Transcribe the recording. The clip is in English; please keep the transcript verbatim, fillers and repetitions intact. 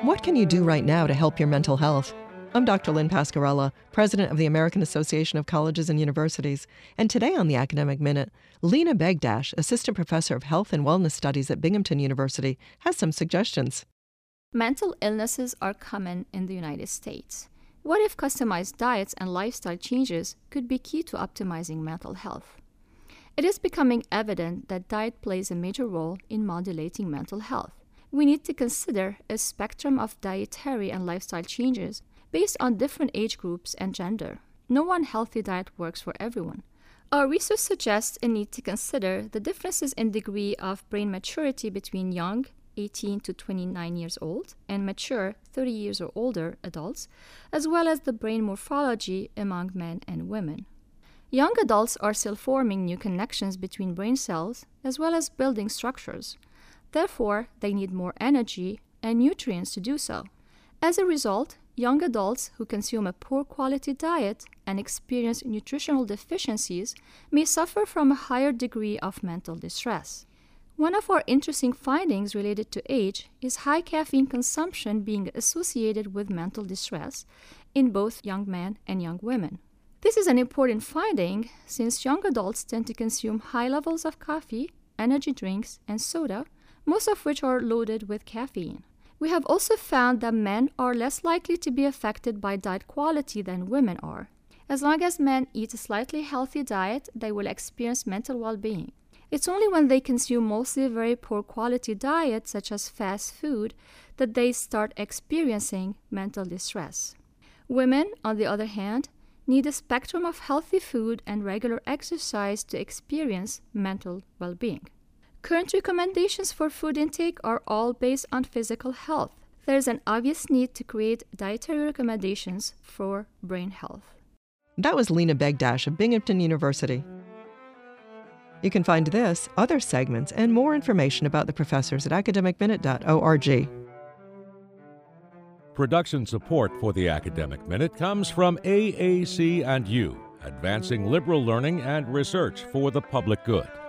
What can you do right now to help your mental health? I'm Doctor Lynn Pascarella, president of the American Association of Colleges and Universities, and today on the Academic Minute, Lena Begdash, assistant professor of health and wellness studies at Binghamton University, has some suggestions. Mental illnesses are common in the United States. What if customized diets and lifestyle changes could be key to optimizing mental health? It is becoming evident that diet plays a major role in modulating mental health. We need to consider a spectrum of dietary and lifestyle changes based on different age groups and gender. No one healthy diet works for everyone. Our research suggests a need to consider the differences in degree of brain maturity between young, eighteen to twenty-nine years old, and mature, thirty years or older adults, as well as the brain morphology among men and women. Young adults are still forming new connections between brain cells, as well as building structures. Therefore, they need more energy and nutrients to do so. As a result, young adults who consume a poor quality diet and experience nutritional deficiencies may suffer from a higher degree of mental distress. One of our interesting findings related to age is high caffeine consumption being associated with mental distress in both young men and young women. This is an important finding since young adults tend to consume high levels of coffee, energy drinks, and soda, most of which are loaded with caffeine. We have also found that men are less likely to be affected by diet quality than women are. As long as men eat a slightly healthy diet, they will experience mental well-being. It's only when they consume mostly very poor quality diets, such as fast food, that they start experiencing mental distress. Women, on the other hand, need a spectrum of healthy food and regular exercise to experience mental well-being. Current recommendations for food intake are all based on physical health. There is an obvious need to create dietary recommendations for brain health. That was Lena Begdash of Binghamton University. You can find this, other segments, and more information about the professors at academic minute dot org. Production support for the Academic Minute comes from A A C and U, advancing liberal learning and research for the public good.